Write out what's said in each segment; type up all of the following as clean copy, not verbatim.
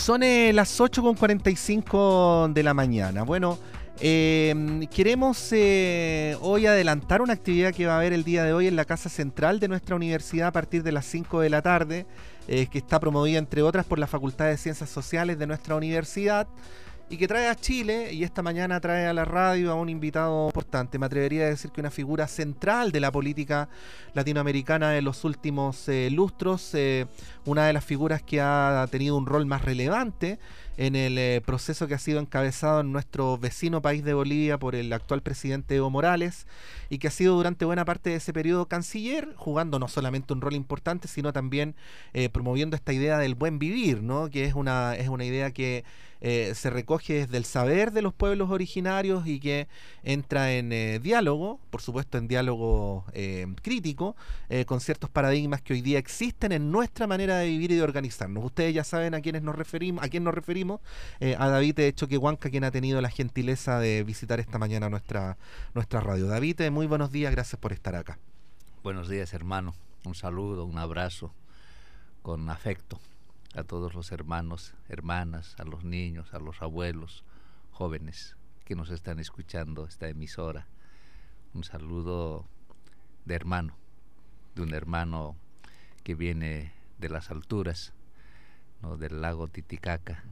Son las 8:45 de la mañana. Bueno, queremos hoy adelantar una actividad que va a haber el día de hoy en la Casa Central de nuestra universidad a partir de las 5 de la tarde, que está promovida entre otras por la Facultad de Ciencias Sociales de nuestra universidad y que trae a Chile, y esta mañana trae a la radio a un invitado importante. Me atrevería a decir que una figura central de la política latinoamericana en los últimos lustros, una de las figuras que ha tenido un rol más relevante en el proceso que ha sido encabezado en nuestro vecino país de Bolivia por el actual presidente Evo Morales, y que ha sido durante buena parte de ese periodo canciller, jugando no solamente un rol importante, sino también promoviendo esta idea del buen vivir, ¿no? Que es una idea que se recoge desde el saber de los pueblos originarios y que entra en diálogo, por supuesto en diálogo crítico, con ciertos paradigmas que hoy día existen en nuestra manera de vivir y de organizarnos. Ustedes ya saben a quién nos referimos, a David Choquehuanca, quien ha tenido la gentileza de visitar esta mañana nuestra radio. David, muy buenos días, gracias por estar acá. Buenos días, hermano. Un saludo, un abrazo con afecto a todos los hermanos, hermanas, a los niños, a los abuelos, jóvenes que nos están escuchando esta emisora. Un saludo de hermano, de un hermano que viene de las alturas, ¿no?, del lago Titicaca,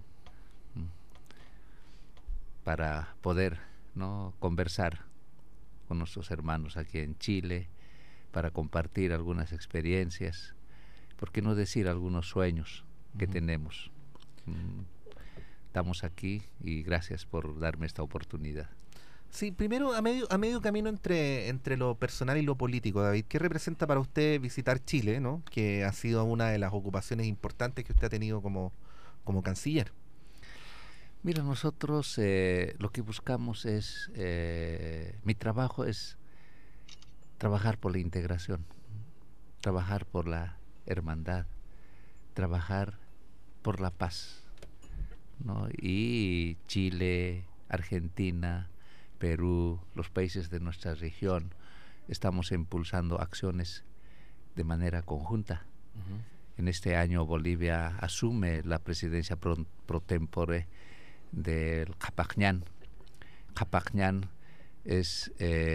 para poder, ¿no?, conversar con nuestros hermanos aquí en Chile, para compartir algunas experiencias, por qué no decir algunos sueños que tenemos. Estamos aquí y gracias por darme esta oportunidad. Sí, primero a medio camino entre lo personal y lo político, David, ¿qué representa para usted visitar Chile, ¿no?, que ha sido una de las ocupaciones importantes que usted ha tenido como canciller? Mira, nosotros lo que buscamos es, mi trabajo es trabajar por la integración, trabajar por la hermandad, trabajar por la paz, ¿no? Y Chile, Argentina, Perú, los países de nuestra región, estamos impulsando acciones de manera conjunta. En este año Bolivia asume la presidencia pro tempore del Capacñán. Capacñán es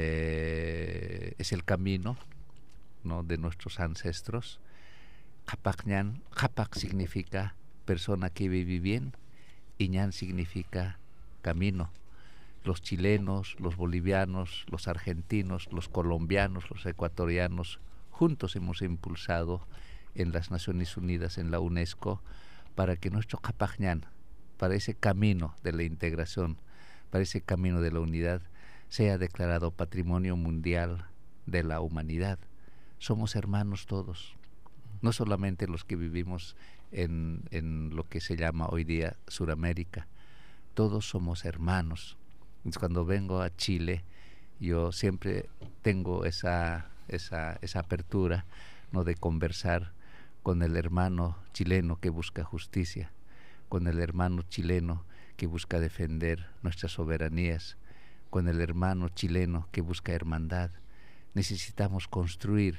el camino, ¿no?, de nuestros ancestros. Capacñán, Capac significa persona que vive bien y ñán significa camino. Los chilenos, los bolivianos, los argentinos, los colombianos, los ecuatorianos, juntos hemos impulsado en las Naciones Unidas, en la UNESCO, para que nuestro Capacñán, para ese camino de la integración, para ese camino de la unidad, sea declarado Patrimonio Mundial de la Humanidad. Somos hermanos todos, no solamente los que vivimos en lo que se llama hoy día Suramérica, todos somos hermanos. Entonces, cuando vengo a Chile, yo siempre tengo esa apertura, ¿no?, de conversar con el hermano chileno que busca justicia, con el hermano chileno que busca defender nuestras soberanías, con el hermano chileno que busca hermandad. Necesitamos construir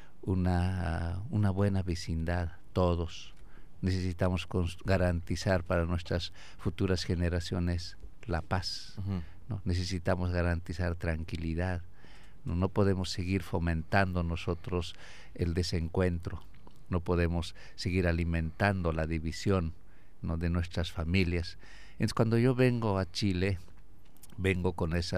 una buena vecindad, todos. Necesitamos garantizar para nuestras futuras generaciones la paz, ¿no? Necesitamos garantizar tranquilidad. No podemos seguir fomentando nosotros el desencuentro, no podemos seguir alimentando la división, ¿no?, de nuestras familias. Entonces, cuando yo vengo a Chile, vengo con esa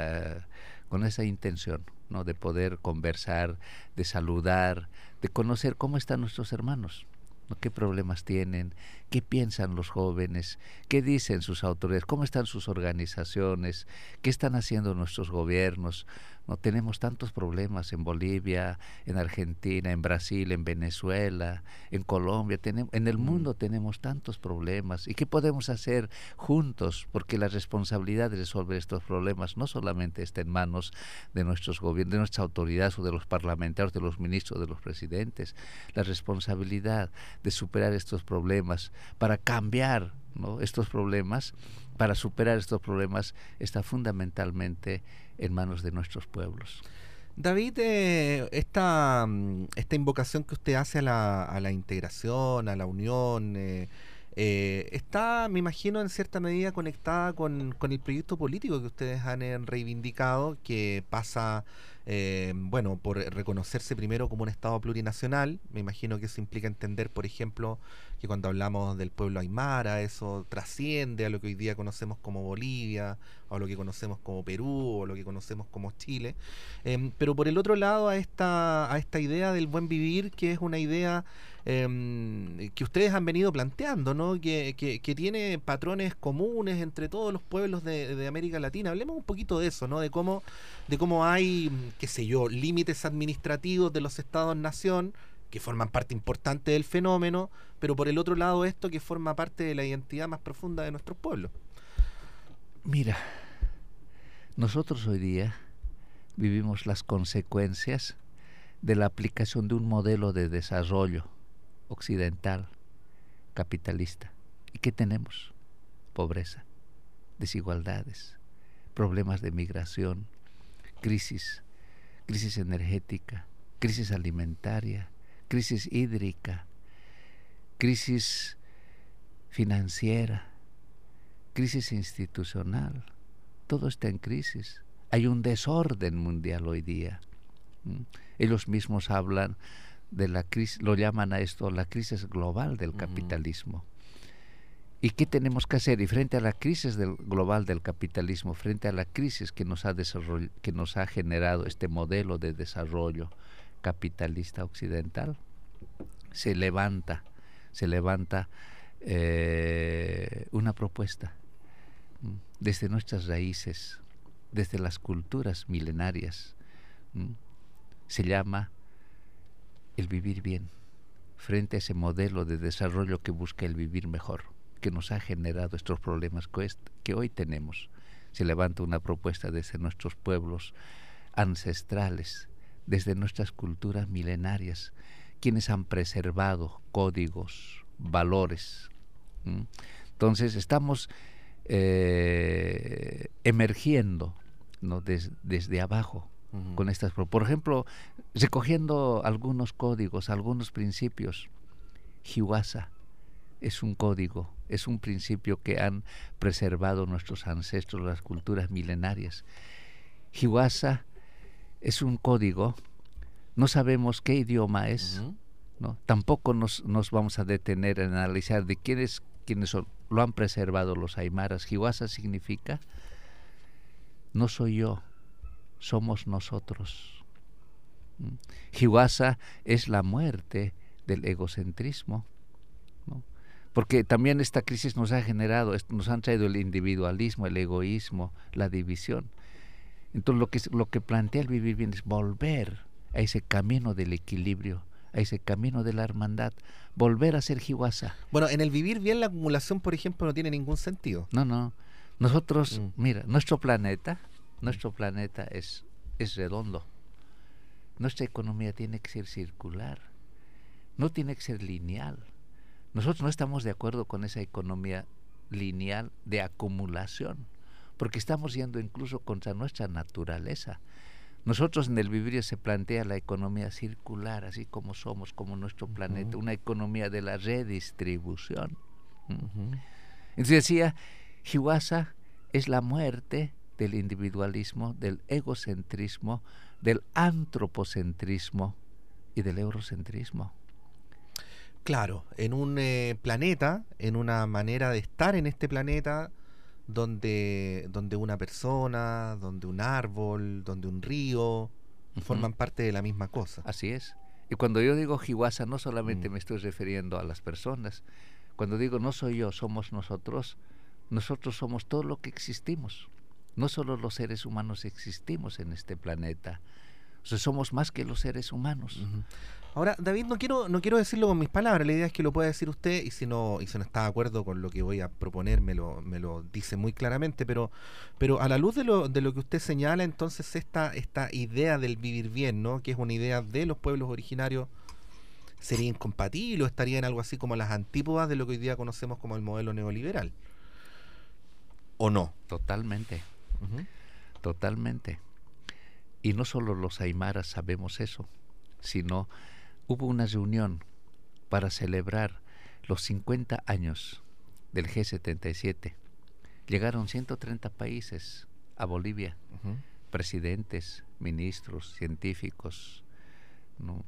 intención, ¿no?, de poder conversar, de saludar, de conocer cómo están nuestros hermanos, ¿no?, qué problemas tienen, qué piensan los jóvenes, qué dicen sus autoridades, cómo están sus organizaciones, qué están haciendo nuestros gobiernos. No tenemos tantos problemas en Bolivia, en Argentina, en Brasil, en Venezuela, en Colombia, en el mundo tenemos tantos problemas. ¿Y qué podemos hacer juntos? Porque la responsabilidad de resolver estos problemas no solamente está en manos de nuestros gobiernos, de nuestras autoridades o de los parlamentarios, de los ministros, de los presidentes. La responsabilidad de superar estos problemas para cambiar, ¿no?, estos problemas, para superar estos problemas, está fundamentalmente en manos de nuestros pueblos. David, esta invocación que usted hace a la integración, a la unión, está, me imagino, en cierta medida conectada con el proyecto político que ustedes han reivindicado, que pasa, bueno, por reconocerse primero como un Estado plurinacional. Me imagino que eso implica entender, por ejemplo, que cuando hablamos del pueblo aymara, eso trasciende a lo que hoy día conocemos como Bolivia, o a lo que conocemos como Perú, o lo que conocemos como Chile. Pero por el otro lado, a esta idea del buen vivir, que es una idea que ustedes han venido planteando, ¿no? Que tiene patrones comunes entre todos los pueblos de América Latina. Hablemos un poquito de eso, ¿no? De cómo hay, qué sé yo, límites administrativos de los estados-nación que forman parte importante del fenómeno, pero por el otro lado esto que forma parte de la identidad más profunda de nuestros pueblos. Mira, nosotros hoy día vivimos las consecuencias de la aplicación de un modelo de desarrollo occidental, capitalista. ¿Y qué tenemos? Pobreza, desigualdades, problemas de migración, crisis energética, crisis alimentaria, crisis hídrica, crisis financiera, crisis institucional. Todo está en crisis. Hay un desorden mundial hoy día. Ellos mismos hablan de la crisis, lo llaman a esto la crisis global del capitalismo. ¿Y qué tenemos que hacer? Y frente a la crisis global del capitalismo, frente a la crisis que nos ha generado este modelo de desarrollo capitalista occidental, se levanta una propuesta desde nuestras raíces, desde las culturas milenarias. Se llama el vivir bien, frente a ese modelo de desarrollo que busca el vivir mejor, que nos ha generado estos problemas que hoy tenemos. Se levanta una propuesta desde nuestros pueblos ancestrales, desde nuestras culturas milenarias, quienes han preservado códigos, valores. Entonces estamos emergiendo, ¿no? desde abajo con estas, por ejemplo, recogiendo algunos códigos, algunos principios. Hiwasa es un código, es un principio que han preservado nuestros ancestros, las culturas milenarias. Hiwasa es un código, no sabemos qué idioma es, ¿no? Tampoco nos vamos a detener en analizar de quiénes lo han preservado los aymaras. Hiwasa significa no soy yo, somos nosotros. Hiwasa es la muerte del egocentrismo, ¿no? Porque también esta crisis nos han traído el individualismo, el egoísmo, la división. Entonces lo que plantea el vivir bien es volver a ese camino del equilibrio, a ese camino de la hermandad, volver a ser Hiwasa. Bueno, en el vivir bien la acumulación, por ejemplo, no tiene ningún sentido. No. Nosotros, mira, nuestro planeta es redondo. Nuestra economía tiene que ser circular, no tiene que ser lineal. Nosotros no estamos de acuerdo con esa economía lineal de acumulación, porque estamos yendo incluso contra nuestra naturaleza. Nosotros en el vivir se plantea la economía circular, así como somos, como nuestro planeta, una economía de la redistribución. Entonces decía, Hiwasa es la muerte del individualismo, del egocentrismo, del antropocentrismo y del eurocentrismo. Claro, en un planeta, en una manera de estar en este planeta, donde una persona, donde un árbol, donde un río, forman parte de la misma cosa. Así es. Y cuando yo digo Hiwasa, no solamente me estoy refiriendo a las personas. Cuando digo no soy yo, somos nosotros somos todo lo que existimos. No solo los seres humanos existimos en este planeta. O sea, somos más que los seres humanos. Ahora, David, no quiero decirlo con mis palabras, la idea es que lo pueda decir usted, y si no está de acuerdo con lo que voy a proponer, me lo dice muy claramente, pero a la luz de lo que usted señala, entonces esta idea del vivir bien, ¿no? Que es una idea de los pueblos originarios, ¿sería incompatible o estaría en algo así como las antípodas de lo que hoy día conocemos como el modelo neoliberal? ¿O no? Totalmente. Totalmente. Y no solo los aymaras sabemos eso, sino hubo una reunión para celebrar los 50 años del G77. Llegaron 130 países a Bolivia, presidentes, ministros, científicos, ¿no?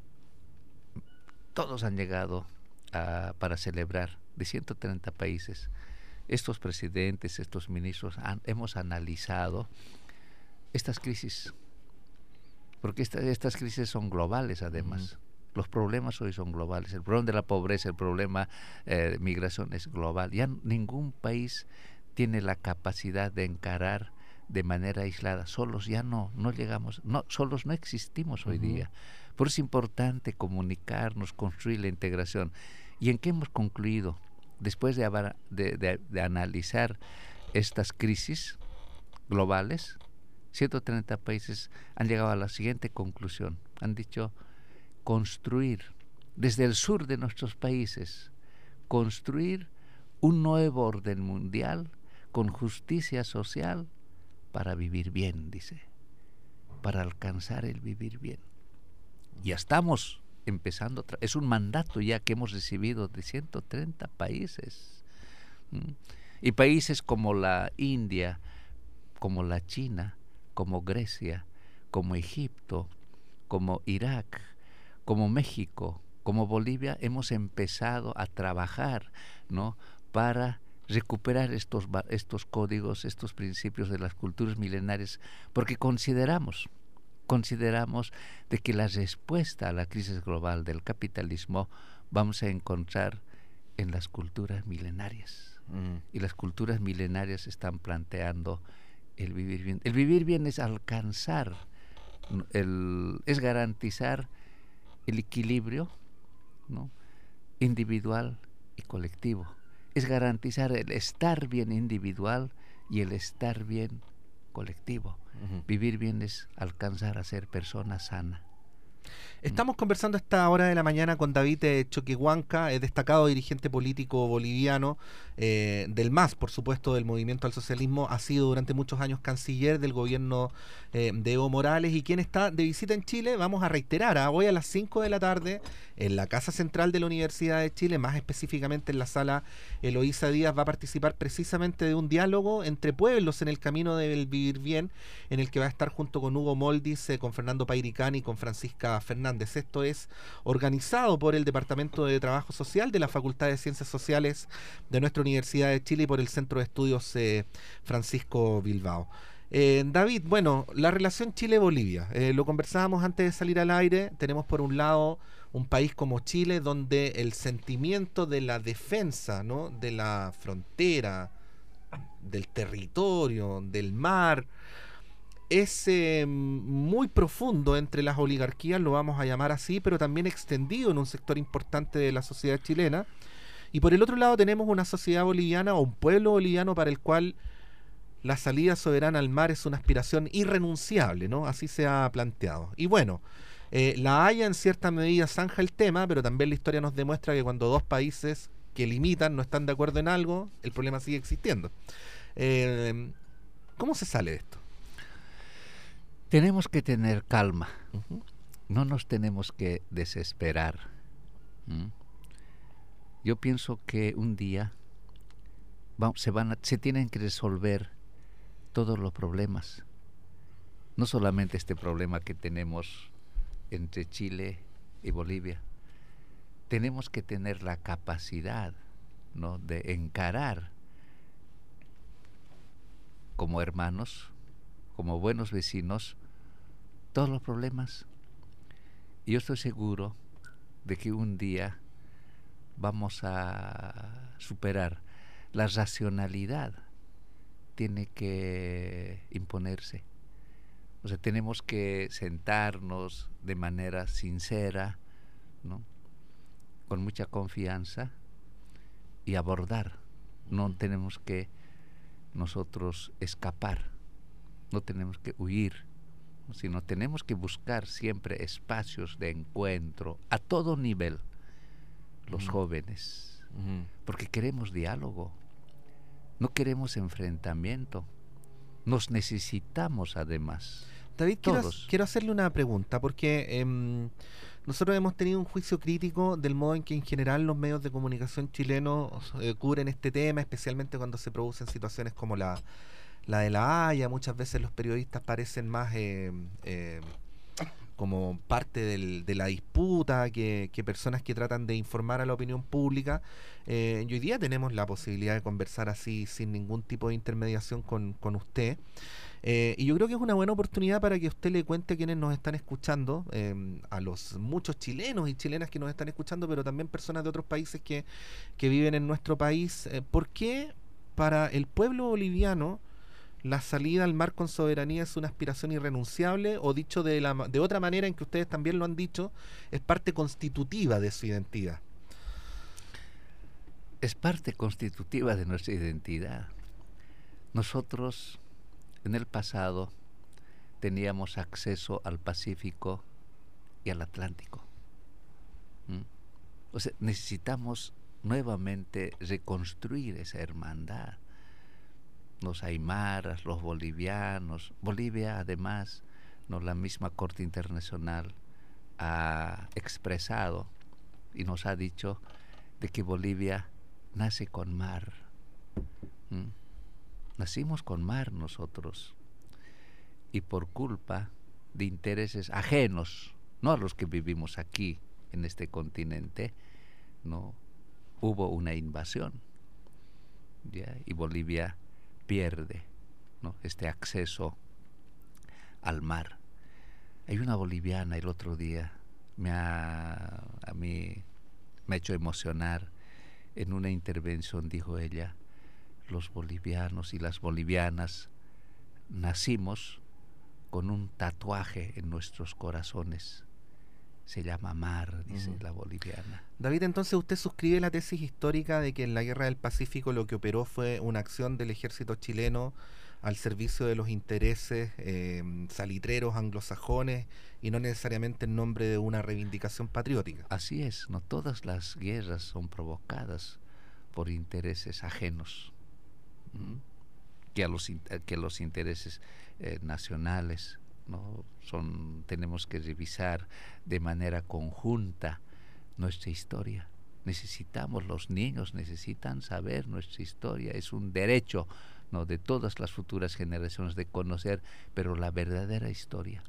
Todos han llegado para celebrar, de 130 países. Estos presidentes, estos ministros, hemos analizado estas crisis, porque estas crisis son globales además. Los problemas hoy son globales. El problema de la pobreza, el problema de migración es global. Ya ningún país tiene la capacidad de encarar de manera aislada. Solos ya no llegamos, solos no existimos hoy día. Por eso es importante comunicarnos, construir la integración. ¿Y en qué hemos concluido? Después de analizar estas crisis globales, 130 países han llegado a la siguiente conclusión. Han dicho: construir desde el sur de nuestros países, construir un nuevo orden mundial con justicia social para vivir bien, dice, para alcanzar el vivir bien. Ya estamos empezando, es un mandato ya que hemos recibido de 130 países. Y países como la India, como la China, como Grecia, como Egipto, como Irak, como México, como Bolivia, hemos empezado a trabajar, ¿no?, para recuperar estos códigos, estos principios de las culturas milenarias, porque consideramos de que la respuesta a la crisis global del capitalismo vamos a encontrar en las culturas milenarias. Y las culturas milenarias están planteando el vivir bien. El vivir bien es alcanzar, es garantizar el equilibrio, ¿no?, individual y colectivo. Es garantizar el estar bien individual y el estar bien colectivo. Vivir bien es alcanzar a ser persona sana. Estamos conversando a esta hora de la mañana con David Choquehuanca, destacado dirigente político boliviano, del MAS, por supuesto, del Movimiento al Socialismo. Ha sido durante muchos años canciller del gobierno de Evo Morales, y quien está de visita en Chile. Vamos a reiterar, hoy a las 5 de la tarde en la Casa Central de la Universidad de Chile, más específicamente en la sala Eloísa Díaz, va a participar precisamente de un diálogo entre pueblos en el camino del vivir bien, en el que va a estar junto con Hugo Moldis, con Fernando Pairicani y con Francisca Fernández. Esto es organizado por el Departamento de Trabajo Social de la Facultad de Ciencias Sociales de nuestra Universidad de Chile y por el Centro de Estudios Francisco Bilbao. David, bueno, la relación Chile-Bolivia, lo conversábamos antes de salir al aire. Tenemos por un lado un país como Chile, donde el sentimiento de la defensa, ¿no?, de la frontera, del territorio, del mar, es muy profundo entre las oligarquías, lo vamos a llamar así, pero también extendido en un sector importante de la sociedad chilena. Y por el otro lado tenemos una sociedad boliviana o un pueblo boliviano para el cual la salida soberana al mar es una aspiración irrenunciable, ¿no? Así se ha planteado. Y bueno, La Haya en cierta medida zanja el tema, pero también la historia nos demuestra que cuando dos países que limitan no están de acuerdo en algo, el problema sigue existiendo. ¿Cómo se sale de esto? Tenemos que tener calma. No nos tenemos que desesperar. Yo pienso que un día se tienen que resolver todos los problemas. No solamente este problema que tenemos entre Chile y Bolivia. Tenemos que tener la capacidad, ¿no?, de encarar como hermanos, como buenos vecinos, todos los problemas. Y yo estoy seguro de que un día vamos a superar. La racionalidad tiene que imponerse. O sea, tenemos que sentarnos de manera sincera, ¿no?, con mucha confianza, y abordar. No tenemos que nosotros escapar, no tenemos que huir, sino tenemos que buscar siempre espacios de encuentro a todo nivel, los jóvenes, porque queremos diálogo, no queremos enfrentamiento, nos necesitamos además. David, quiero hacerle una pregunta, porque nosotros hemos tenido un juicio crítico del modo en que en general los medios de comunicación chilenos cubren este tema, especialmente cuando se producen situaciones como la de La Haya. Muchas veces los periodistas parecen más como parte de la disputa que personas que tratan de informar a la opinión pública. Y hoy día tenemos la posibilidad de conversar así sin ningún tipo de intermediación con usted. Y yo creo que es una buena oportunidad para que usted le cuente a quienes nos están escuchando, a los muchos chilenos y chilenas que nos están escuchando, pero también personas de otros países que viven en nuestro país, por qué para el pueblo boliviano la salida al mar con soberanía es una aspiración irrenunciable, o dicho de otra manera en que ustedes también lo han dicho, es parte constitutiva de su identidad. Es parte constitutiva de nuestra identidad. Nosotros en el pasado teníamos acceso al Pacífico y al Atlántico. O sea, necesitamos nuevamente reconstruir esa hermandad. Los aymaras, los bolivianos. Bolivia, además, la misma Corte Internacional ha expresado y nos ha dicho de que Bolivia nace con mar. Nacimos con mar nosotros, y por culpa de intereses ajenos, no a los que vivimos aquí en este continente, no hubo una invasión, ¿ya? Y Bolivia pierde, ¿no?, este acceso al mar. Hay una boliviana el otro día, a mí me ha hecho emocionar. En una intervención dijo ella: los bolivianos y las bolivianas nacimos con un tatuaje en nuestros corazones. Se llama mar, dice la boliviana. David, entonces usted suscribe la tesis histórica de que en la Guerra del Pacífico lo que operó fue una acción del ejército chileno al servicio de los intereses salitreros anglosajones y no necesariamente en nombre de una reivindicación patriótica. Así es, no todas las guerras son provocadas por intereses ajenos, que los intereses nacionales, ¿no? Tenemos que revisar de manera conjunta nuestra historia. Los niños necesitan saber nuestra historia. Es un derecho, ¿no?, de todas las futuras generaciones de conocer, pero la verdadera historia.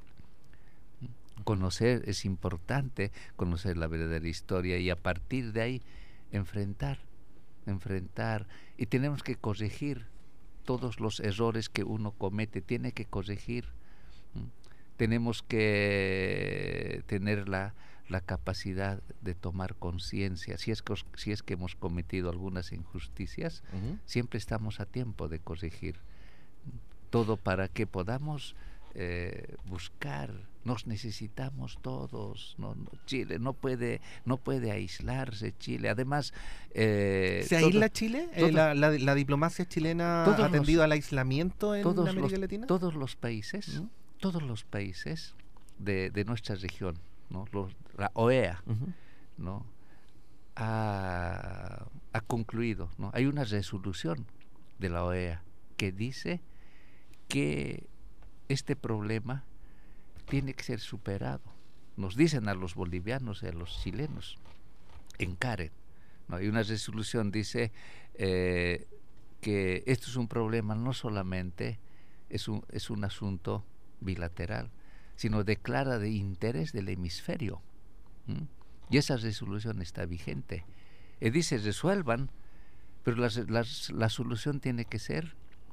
Es importante conocer la verdadera historia y a partir de ahí enfrentar, y tenemos que corregir todos los errores que uno comete, tiene que corregir. Tenemos que tener la capacidad de tomar conciencia. Si es que hemos cometido algunas injusticias, siempre estamos a tiempo de corregir. Todo para que podamos buscar. Nos necesitamos todos. Chile no puede aislarse. Chile, además, ¿se aísla Chile? La diplomacia chilena ha tendido al aislamiento en América Latina. Todos los países de nuestra región, ¿no? La OEA, ¿no?, ha concluido, ¿no? Hay una resolución de la OEA que dice que este problema tiene que ser superado. Nos dicen a los bolivianos y a los chilenos: encaren, ¿no? Hay una resolución dice que esto es un problema, no solamente es un asunto bilateral, sino declara de interés del hemisferio. Y esa resolución está vigente. Y dice: resuelvan, pero la solución tiene que ser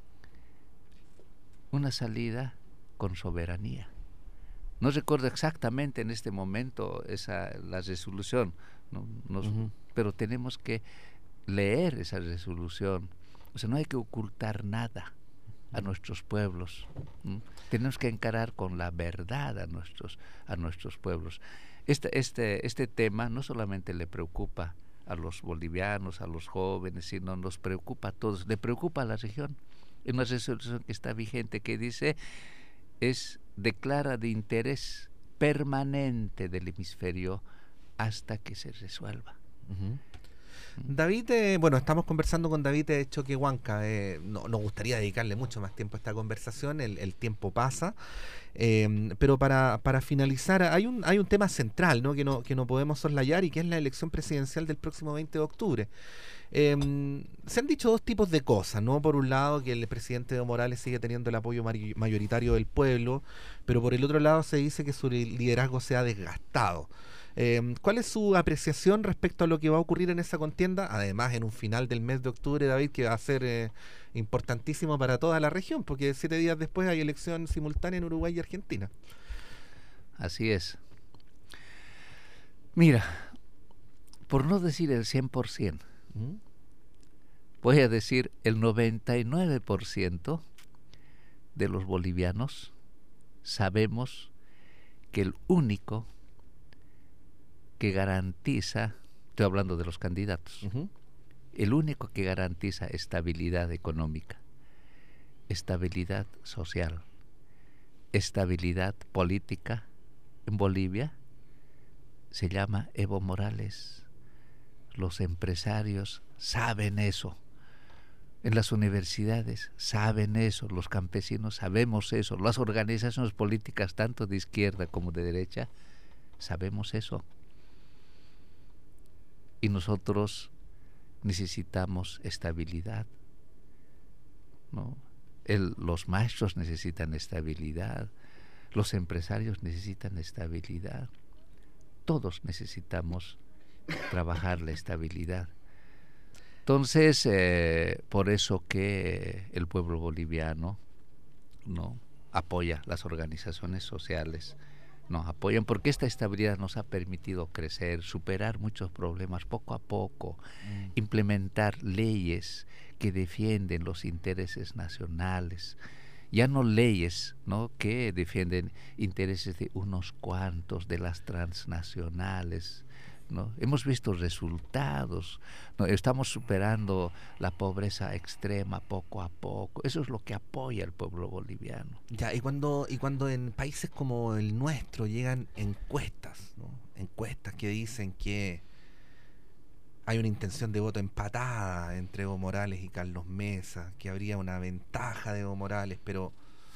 una salida con soberanía. No recuerdo exactamente en este momento la resolución, ¿no? Pero tenemos que leer esa resolución. O sea, no hay que ocultar nada a nuestros pueblos. Tenemos que encarar con la verdad a nuestros pueblos. Este tema no solamente le preocupa a los bolivianos, a los jóvenes, sino nos preocupa a todos. Le preocupa a la región. Es una resolución que está vigente que dice: declara de interés permanente del hemisferio hasta que se resuelva. David, bueno, estamos conversando con David Choquehuanca. No, nos gustaría dedicarle mucho más tiempo a esta conversación, el tiempo pasa. Pero para finalizar, hay un tema central, ¿no? Que no podemos soslayar, y que es la elección presidencial del próximo 20 de octubre. Se han dicho dos tipos de cosas, ¿no? Por un lado, que el presidente Evo Morales sigue teniendo el apoyo mayoritario del pueblo, pero por el otro lado se dice que su liderazgo se ha desgastado. ¿Cuál es su apreciación respecto a lo que va a ocurrir en esa contienda? Además, en un final del mes de octubre, David, que va a ser importantísimo para toda la región, porque 7 días después hay elección simultánea en Uruguay y Argentina. Así es. Mira, por no decir el 100%, voy a decir el 99% de los bolivianos sabemos que el único que garantiza, estoy hablando de los candidatos, el único que garantiza estabilidad económica, estabilidad social, estabilidad política en Bolivia, se llama Evo Morales. Los empresarios saben eso. En las universidades saben eso, los campesinos sabemos eso, las organizaciones políticas, tanto de izquierda como de derecha, sabemos eso. Y nosotros necesitamos estabilidad, ¿no? Los maestros necesitan estabilidad, los empresarios necesitan estabilidad, todos necesitamos trabajar la estabilidad. Entonces, por eso que el pueblo boliviano, ¿no?, apoya las organizaciones sociales, nos apoyan, porque esta estabilidad nos ha permitido crecer, superar muchos problemas poco a poco, implementar leyes que defienden los intereses nacionales, ya no leyes, ¿no?, que defienden intereses de unos cuantos, de las transnacionales, ¿no? Hemos visto resultados, ¿no? Estamos superando la pobreza extrema poco a poco. Eso es lo que apoya al pueblo boliviano. Ya, y cuando en países como el nuestro llegan encuestas, ¿no? Encuestas que dicen que hay una intención de voto empatada entre Evo Morales y Carlos Mesa, que habría una ventaja de Evo Morales, pero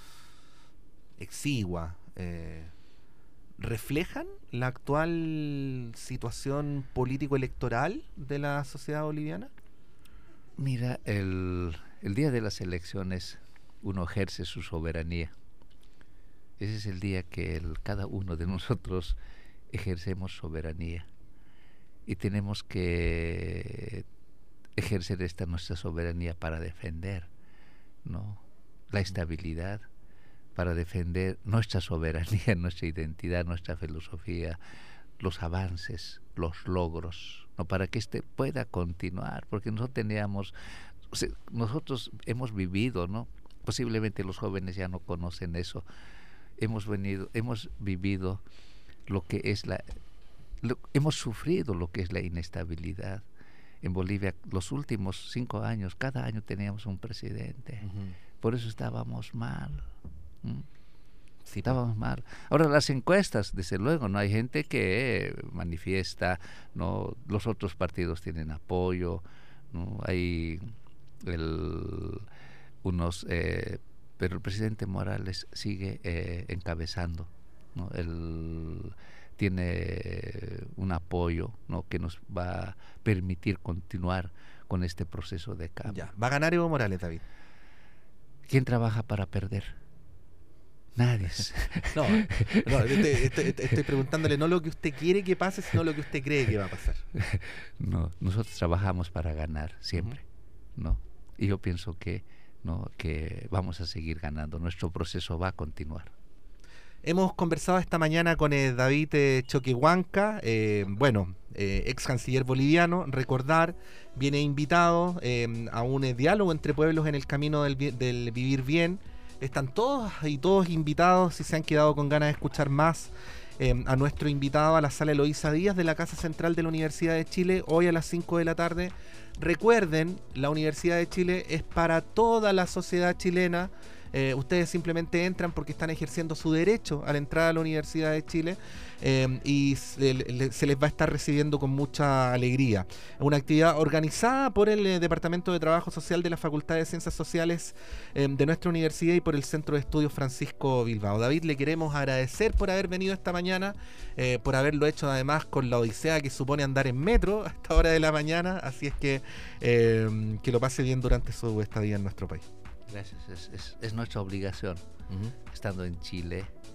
exigua, ¿reflejan la actual situación político-electoral de la sociedad boliviana? Mira, el día de las elecciones uno ejerce su soberanía. Ese es el día que cada uno de nosotros ejercemos soberanía. Y tenemos que ejercer nuestra soberanía para defender, ¿no?, la estabilidad, para defender nuestra soberanía, nuestra identidad, nuestra filosofía, los avances, los logros, ¿no?, para que pueda continuar, porque nosotros hemos vivido, ¿no?, posiblemente los jóvenes ya no conocen eso, hemos vivido lo que es hemos sufrido lo que es la inestabilidad. En Bolivia, los últimos 5 años, cada año teníamos un presidente. Por eso estábamos mal. Sí, estábamos mal. Ahora, las encuestas, desde luego, no hay gente que manifiesta, ¿no?, los otros partidos tienen apoyo, ¿no?, hay pero el presidente Morales sigue encabezando, ¿no? Tiene un apoyo, ¿no?, que nos va a permitir continuar con este proceso de cambio. Ya. ¿Va a ganar Evo Morales, David? ¿Quién trabaja para perder? Nadie. No, estoy preguntándole no lo que usted quiere que pase, sino lo que usted cree que va a pasar. No, nosotros trabajamos para ganar siempre, ¿no? Y yo pienso que vamos a seguir ganando. Nuestro proceso va a continuar. Hemos conversado esta mañana con David Choquehuanca, ex canciller boliviano. Recordar, viene invitado a un diálogo entre pueblos en el camino del vivir bien. Están todos y todos invitados, si se han quedado con ganas de escuchar más, a nuestro invitado a la sala Eloísa Díaz de la Casa Central de la Universidad de Chile, hoy a las 5 de la tarde. Recuerden, la Universidad de Chile es para toda la sociedad chilena. Ustedes simplemente entran porque están ejerciendo su derecho a la entrada a la Universidad de Chile, y se les va a estar recibiendo con mucha alegría. Una actividad organizada por el Departamento de Trabajo Social de la Facultad de Ciencias Sociales de nuestra universidad y por el Centro de Estudios Francisco Bilbao. David, le queremos agradecer por haber venido esta mañana, por haberlo hecho además con la odisea que supone andar en metro a esta hora de la mañana, así es que lo pase bien durante su estadía en nuestro país. Gracias, es nuestra obligación, estando en Chile,